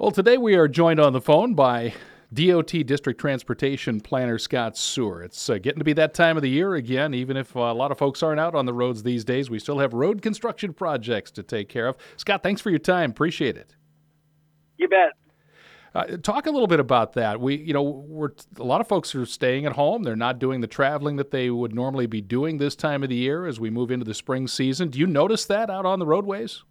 Well, today we are joined on the phone by DOT District Transportation Planner Scott Sewer. It's getting to be that time of the year again. Even if a lot of folks aren't out on the roads these days, we still have road construction projects to take care of. Scott, thanks for your time. Appreciate it. You bet. Talk a little bit about that. A lot of folks are staying at home. They're not doing the traveling that they would normally be doing this time of the year as we move into the spring season. Do you notice that out on the roadways?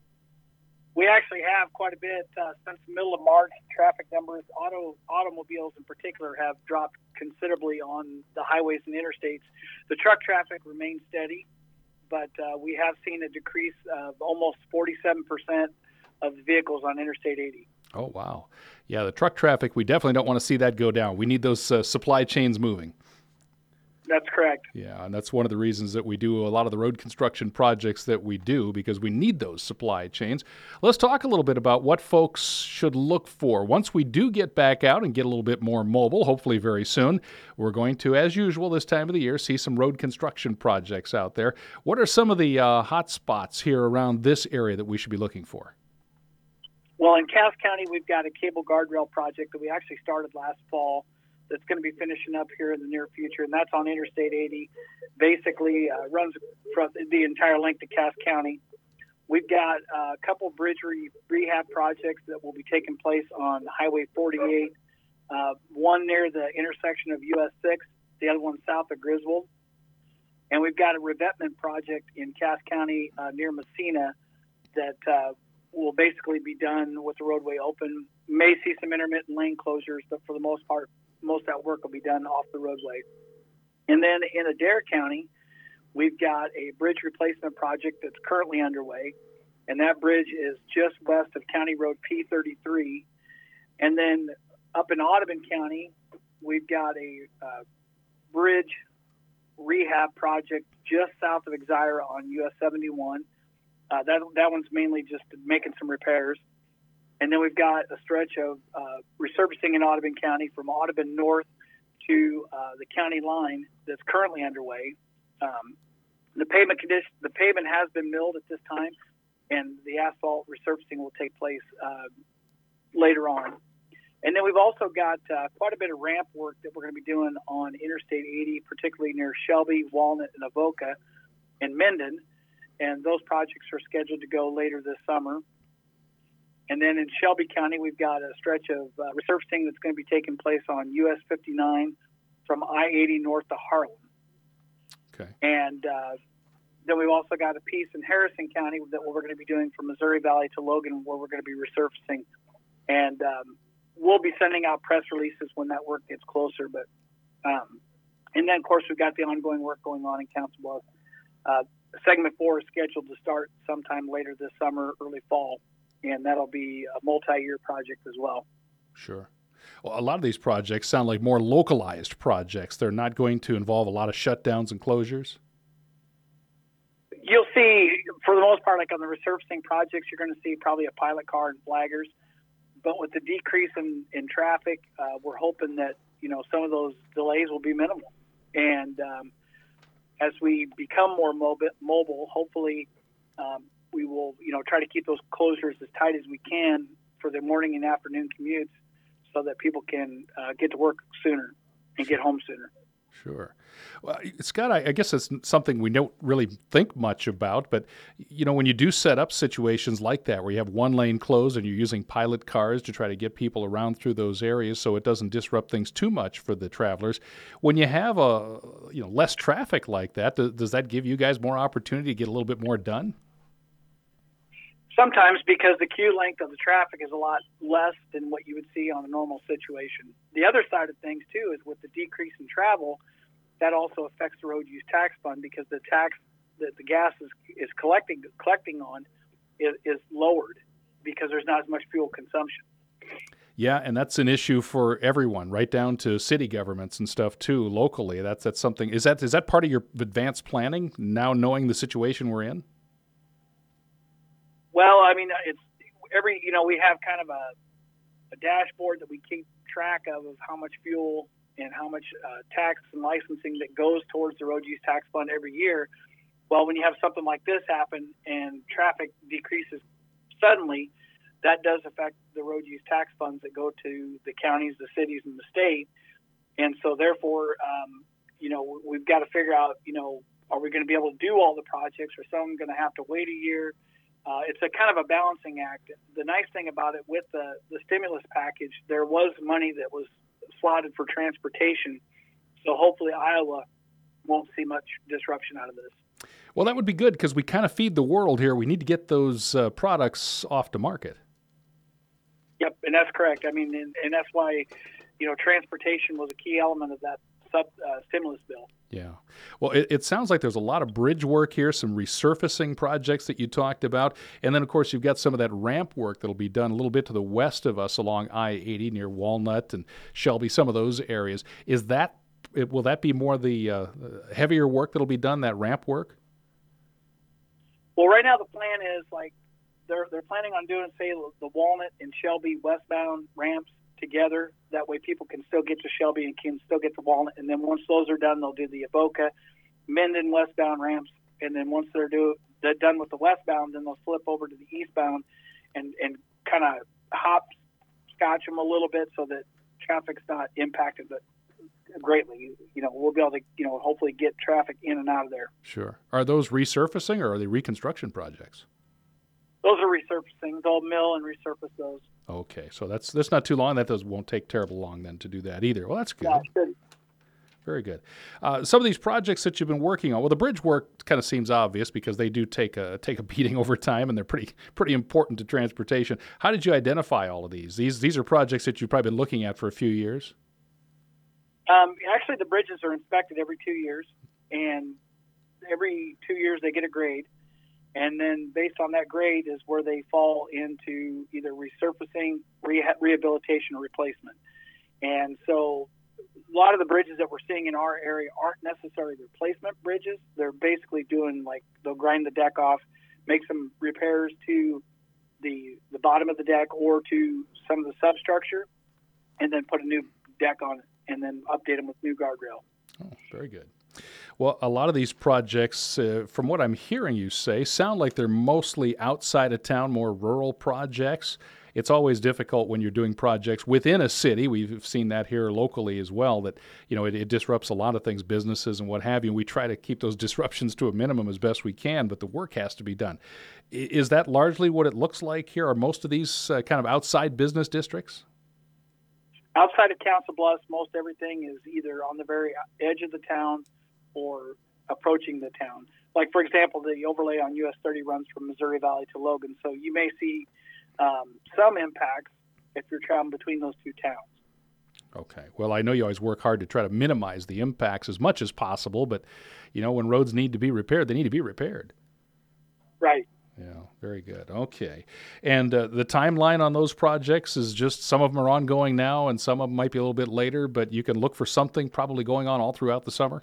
We actually have quite a bit since the middle of March. Traffic numbers, automobiles in particular, have dropped considerably on the highways and interstates. The truck traffic remains steady, but we have seen a decrease of almost 47% of the vehicles on Interstate 80. Oh, wow. Yeah, the truck traffic, we definitely don't want to see that go down. We need those supply chains moving. That's correct. Yeah, and that's one of the reasons that we do a lot of the road construction projects that we do, because we need those supply chains. Let's talk a little bit about what folks should look for. Once we do get back out and get a little bit more mobile, hopefully very soon, we're going to, as usual this time of the year, see some road construction projects out there. What are some of the hot spots here around this area that we should be looking for? Well, in Cass County, we've got a cable guardrail project that we actually started last fall that's going to be finishing up here in the near future, and that's on Interstate 80. Basically, runs from the entire length of Cass County. We've got a couple bridge rehab projects that will be taking place on Highway 48, one near the intersection of US 6, the other one south of Griswold. And we've got a revetment project in Cass County near Messina that will basically be done with the roadway open. May see some intermittent lane closures, but for the most part, most of that work will be done off the roadway. And then in Adair County, we've got a bridge replacement project that's currently underway, and that bridge is just west of County Road P33. And then up in Audubon County, we've got a bridge rehab project just south of Exira on US 71. That one's mainly just making some repairs. And then we've got a stretch of resurfacing in Audubon County from Audubon north to the county line that's currently underway. The pavement has been milled at this time, and the asphalt resurfacing will take place later on. And then we've also got quite a bit of ramp work that we're going to be doing on Interstate 80, particularly near Shelby, Walnut, and Avoca, and Minden. And those projects are scheduled to go later this summer. And then in Shelby County, we've got a stretch of resurfacing that's going to be taking place on US 59 from I-80 north to Harlan. Okay. And then we've also got a piece in Harrison County that we're going to be doing from Missouri Valley to Logan, where we're going to be resurfacing. And we'll be sending out press releases when that work gets closer. But and then, of course, we've got the ongoing work going on in Council Bluffs. Segment 4 is scheduled to start sometime later this summer, early fall. And that'll be a multi-year project as well. Sure. Well, a lot of these projects sound like more localized projects. They're not going to involve a lot of shutdowns and closures. You'll see, for the most part, like on the resurfacing projects, you're going to see probably a pilot car and flaggers. But with the decrease in traffic, we're hoping that, some of those delays will be minimal. And as we become more mobile, hopefully we will, try to keep those closures as tight as we can for the morning and afternoon commutes so that people can get to work sooner and get home sooner. Sure. Well, Scott, I guess it's something we don't really think much about, but, when you do set up situations like that where you have one lane closed and you're using pilot cars to try to get people around through those areas so it doesn't disrupt things too much for the travelers, when you have less traffic like that, does that give you guys more opportunity to get a little bit more done? Sometimes, because the queue length of the traffic is a lot less than what you would see on a normal situation. The other side of things, too, is with the decrease in travel, that also affects the road use tax fund, because the tax that the gas is collecting on is lowered because there's not as much fuel consumption. Yeah, and that's an issue for everyone, right down to city governments and stuff, too, locally. That's something. Is that part of your advanced planning, now knowing the situation we're in? Well, I mean, it's we have kind of a dashboard that we keep track of how much fuel and how much tax and licensing that goes towards the road use tax fund every year. Well, when you have something like this happen and traffic decreases suddenly, that does affect the road use tax funds that go to the counties, the cities, and the state. And so therefore, we've got to figure out, are we going to be able to do all the projects, or some going to have to wait a year? It's a kind of a balancing act. The nice thing about it, with the stimulus package, there was money that was slotted for transportation. So hopefully Iowa won't see much disruption out of this. Well, that would be good, because we kind of feed the world here. We need to get those products off the market. Yep, and that's correct. I mean, and that's why, transportation was a key element of that stimulus bill. Yeah. Well, it sounds like there's a lot of bridge work here, some resurfacing projects that you talked about. And then, of course, you've got some of that ramp work that'll be done a little bit to the west of us along I-80 near Walnut and Shelby, some of those areas. Will that be more the heavier work that'll be done, that ramp work? Well, right now the plan is they're planning on doing, say, the Walnut and Shelby westbound ramps together. That way people can still get to Shelby and can still get to Walnut. And then once those are done, they'll do the Avoca, Minden westbound ramps. And then once they're done with the westbound, then they'll flip over to the eastbound and kind of hopscotch them a little bit so that traffic's not impacted greatly. We'll be able to, hopefully get traffic in and out of there. Sure. Are those resurfacing, or are they reconstruction projects? Those are resurfacing. They'll mill and resurface those. Okay, so that's not too long. That won't take terrible long then to do that either. Well, that's good. Yeah, good. Very good. Some of these projects that you've been working on, well, the bridge work kind of seems obvious because they do take a beating over time, and they're pretty important to transportation. How did you identify all of these? These are projects that you've probably been looking at for a few years. Actually, the bridges are inspected every 2 years, and every 2 years they get a grade. And then based on that grade is where they fall into either resurfacing, rehabilitation, or replacement. And so a lot of the bridges that we're seeing in our area aren't necessarily replacement bridges. They're basically doing, they'll grind the deck off, make some repairs to the bottom of the deck or to some of the substructure, and then put a new deck on it, and then update them with new guardrail. Oh, very good. Well, a lot of these projects, from what I'm hearing you say, sound like they're mostly outside of town, more rural projects. It's always difficult when you're doing projects within a city. We've seen that here locally as well, that it disrupts a lot of things, businesses and what have you. We try to keep those disruptions to a minimum as best we can, but the work has to be done. Is that largely what it looks like here? Are most of these kind of outside business districts? Outside of Council Bluffs, most everything is either on the very edge of the town or approaching the town. Like, for example, the overlay on US 30 runs from Missouri Valley to Logan. So you may see some impacts if you're traveling between those two towns. Okay. Well, I know you always work hard to try to minimize the impacts as much as possible, but, when roads need to be repaired, they need to be repaired. Right. Yeah, very good. Okay. And the timeline on those projects is just some of them are ongoing now and some of them might be a little bit later, but you can look for something probably going on all throughout the summer?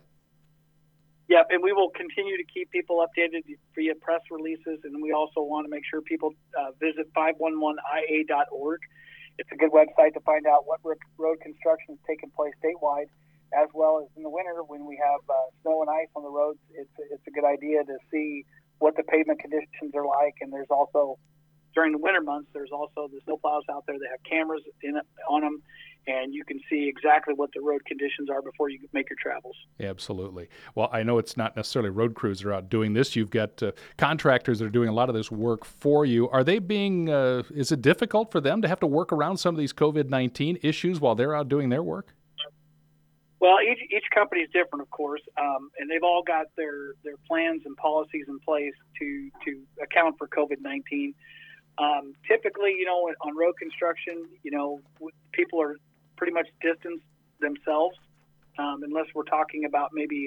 Yep, and we will continue to keep people updated via press releases, and we also want to make sure people visit 511ia.org. It's a good website to find out what road construction is taking place statewide, as well as in the winter when we have snow and ice on the roads. It's a good idea to see what the pavement conditions are like, and there's also, during the winter months, there's also the snowplows out there that have cameras on them, and you can see exactly what the road conditions are before you make your travels. Absolutely. Well, I know it's not necessarily road crews that are out doing this. You've got contractors that are doing a lot of this work for you. Are they is it difficult for them to have to work around some of these COVID-19 issues while they're out doing their work? Well, each company is different, of course, and they've all got their plans and policies in place to account for COVID-19. Typically, on road construction, people are pretty much distanced themselves, unless we're talking about maybe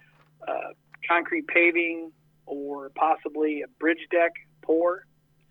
concrete paving or possibly a bridge deck pour.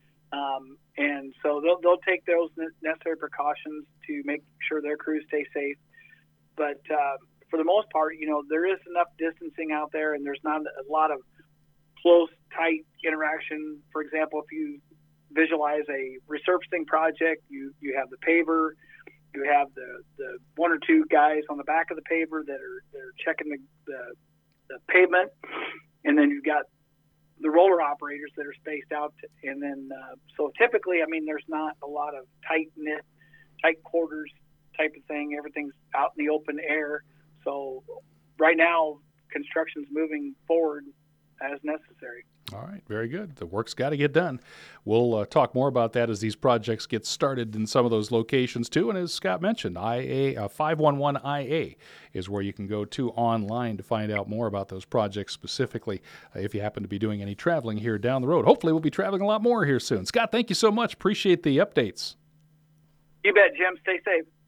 And so they'll take those necessary precautions to make sure their crews stay safe. But for the most part, there is enough distancing out there, and there's not a lot of close, tight interaction. For example, if you visualize a resurfacing project, you have the paver, you have the one or two guys on the back of the paver that are checking the pavement, and then you've got the roller operators that are spaced out. And then, so typically, I mean, there's not a lot of tight quarters type of thing. Everything's out in the open air. So right now, construction's moving forward as necessary. All right, very good. The work's got to get done. We'll talk more about that as these projects get started in some of those locations too. And as Scott mentioned, 511IA is where you can go to online to find out more about those projects specifically if you happen to be doing any traveling here down the road. Hopefully we'll be traveling a lot more here soon. Scott, thank you so much. Appreciate the updates. You bet, Jim. Stay safe.